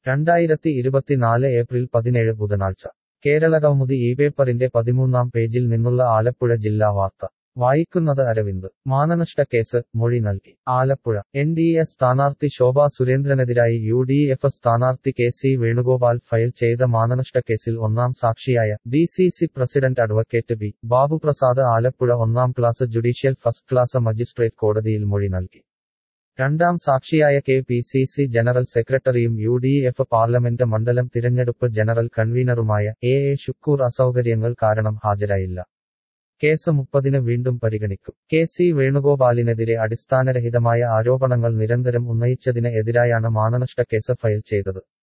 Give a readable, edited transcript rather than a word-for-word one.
2024 April 17 ബുധനാഴ്ച കേരളകൗമുദി ഈ പേപ്പറിന്റെ 13-ാം പേജിൽ നിന്നുള്ള ആലപ്പുഴ ജില്ലാ വാർത്ത വായിക്കുന്നത് അരവിന്ദ്. മാനനഷ്ടക്കേസ്, മൊഴി നൽകി. ആലപ്പുഴ NDA സ്ഥാനാർത്ഥി ശോഭാ സുരേന്ദ്രനെതിരായി UDF സ്ഥാനാർത്ഥി KC വേണുഗോപാൽ ഫയൽ ചെയ്ത മാനനഷ്ടക്കേസിൽ ഒന്നാം സാക്ഷിയായ DCC president advocate B. Babuprasad Alappuzha ഒന്നാം class judicial first class magistrate കോടതിയിൽ മൊഴി നൽകി. രണ്ടാം സാക്ഷിയായ KPCC ജനറൽ സെക്രട്ടറിയും UDF പാർലമെന്റ് മണ്ഡലം തിരഞ്ഞെടുപ്പ് ജനറൽ കൺവീനറുമായ A. ഷുക്കൂർ അസൗകര്യങ്ങൾ കാരണം ഹാജരായില്ല. കേസ് 30-ന് വീണ്ടും പരിഗണിക്കും. KC വേണുഗോപാലിനെതിരെ അടിസ്ഥാനരഹിതമായ ആരോപണങ്ങൾ നിരന്തരം ഉന്നയിച്ചതിന് എതിരായാണ് മാനനഷ്ടക്കേസ് ഫയൽ ചെയ്തത്.